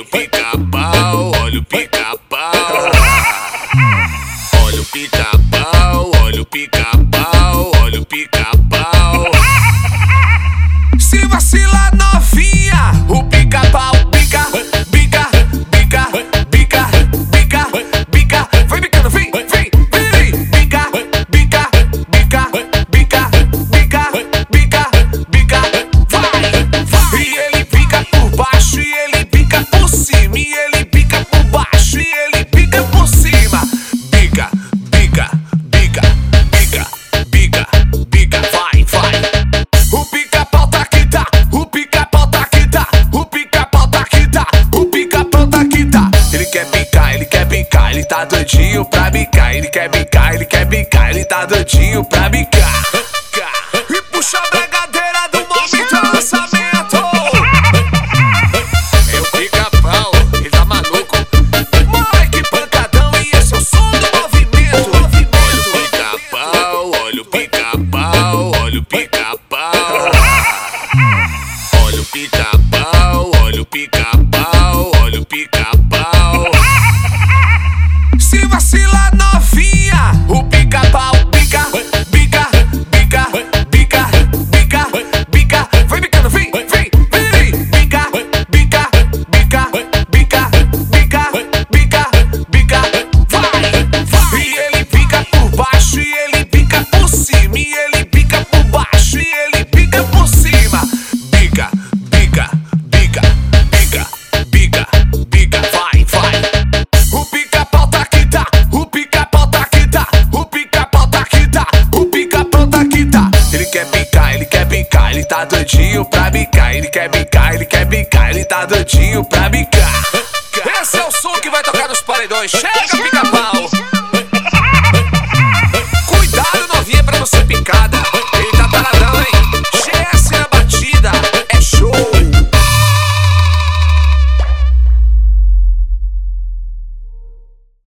pica-pau, olha o pica-pau. Olha o pica-pau, olha o pica-pau, olha o pica-pau. Se vacila novinha, o pica-pau bica, bica, bica, bica, bica, bica. Vai bicando, vem, vem, vem, bica, bica, bica, bica, bica, bica, bica. Vai. E ele pica por baixo e ele pica por cima. E ele pica por baixo e ele pica por cima. Bica, bica, bica, bica, bica, bica. Vai, vai. O pica-pau tá aqui, tá. O pica-pau tá aqui, tá. O pica-pau tá aqui, tá. O pica-pau tá aqui, tá. Ele quer bicar, ele quer bicar. Ele tá doidinho pra bicar. Ele quer bicar, ele quer bicar. Ele tá doidinho pra bicar. E puxa a brigadeira do momento lançamento. É o pica-pau, ele tá maluco. Mike pancadão e esse é o som do movimento. Olha o pica-pau, olha o pica-pau, olha o pica-pau. Olha o pica-pau, olha o pica-pau, olha o pica-pau. Se vacila novinha, o pica-pau bica, bica, bica, bica, bica, bica. Vai bicando, vem, vem, vem. Bica, bica, bica, bica, bica, bica, bica. Vai. E ele pica por baixo e ele pica por cima. E ele pica por baixo e ele pica por cima. Bica, bica, bica, bica, bica, bica. Vai, vai. O pica-pau tá aqui, tá. O pica-pau tá aqui, tá. O pica-pau tá aqui, tá. O pica-pau tá aqui, tá. Ele quer bicar, ele quer bicar. Ele tá doidinho pra bicar. Ele quer bicar, ele quer bicar. Ele tá doidinho pra bicar. Esse é o som que vai tocar nos paredões. Chega, pica-pau. Cuidado, novinha, pra não ser picada.